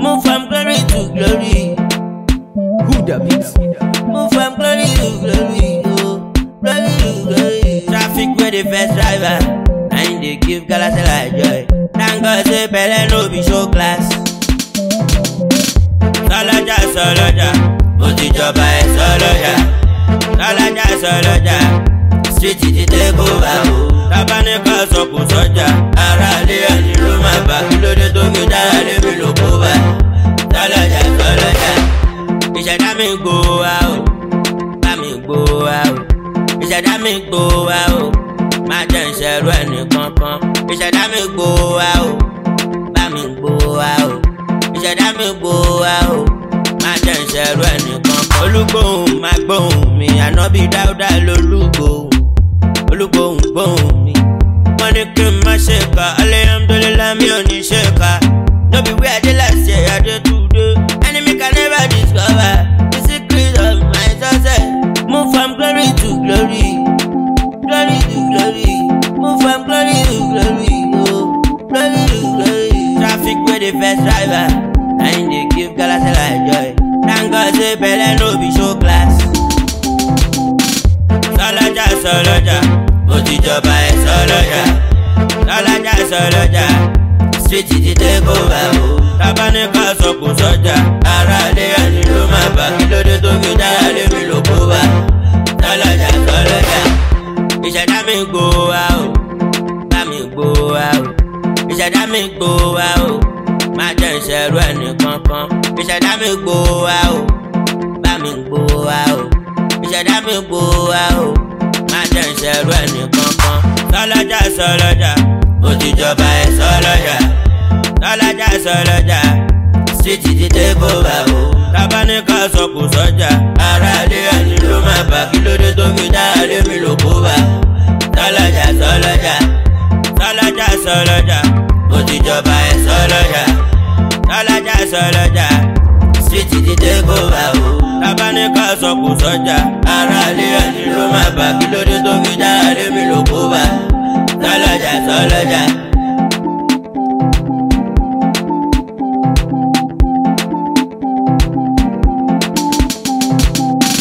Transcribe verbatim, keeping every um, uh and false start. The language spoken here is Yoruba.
Move from glory to glory. Who the beats? Move from glory to glory. Oh, glory to glory. Traffic with the first driver. And they give Galata like joy. Thank God say Bele no be show class. Soloja, Soloja, Motijoba e Soloja. Soloja, Soloja, street ti take over. Tabanika sọkò sọjà, ara lé ẹni ló máa bá. Kí ló dé tó fi dára lé mi ló kó bá. Soloja, Soloja, ìṣẹ̀dá mi gbó wa o, bá mi gbó wa o. Ìṣẹ̀dá mi gbó wa o, má jẹ́ ìṣẹ̀rú ẹnì kankan. Ìṣẹ̀dá mi gbó wa o, bá mi gbó wa o. Ìṣẹ̀dá mi gbó wa o, má jẹ́ ìṣẹ̀rú ẹnì kankan. Olúgbòhùn má gbóhùn mi, Ànábì Dáúdà lolúgbòhùn. Olúgbòhùn gbóhùn mi, wọ́n ní kí n má ṣe kà, alhamdulillah mi ò ní ṣe kà. No be where I dey last year, I dey today. Enemy can never discover the secret of my success. Move from glory to glory, glory to glory. Move from glory to glory, oh, glory to glory. Traffic with the first driver, and they give Galata like joy. Thank God say Bele no be show class. Soloja, Soloja, Motijoba e Soloja. Soloja, Soloja, street ti take over. Tabanika sọkò sọjà, ara lé ẹni ló máa bá. Kí ló dé tó fi dára lé mi ló kó bá. Soloja, Soloja, ìṣẹ̀dá mi gbó wa o, bá mi gbó wa o. Ìṣẹ̀dá mi gbó wa o, má jẹ́ ìṣẹ̀rú ẹnì kankan. Ìṣẹ̀dá mi gbó wa o, bá mi gbó wa o. Ìṣẹ̀dá mi gbó wa o, má jẹ́ ìṣẹ̀rú ẹnì kankan. Soloja, Soloja, Motijoba e Soloja. Soloja, Soloja, street ti take over o. Tabanika sọkò sọjà, ara lé ẹni ló máa bá. Kí ló dé tó fi dára lé mi ló kó bá. Soloja, Soloja, Soloja, Soloja, Motijoba e Soloja. Soloja, Soloja, street ti take over o. Tabanika sọkò sọjà, ara lé ẹni ló máa bá. Kí ló dé tó fi dára lé mi ló kó bá. Soloja, Soloja.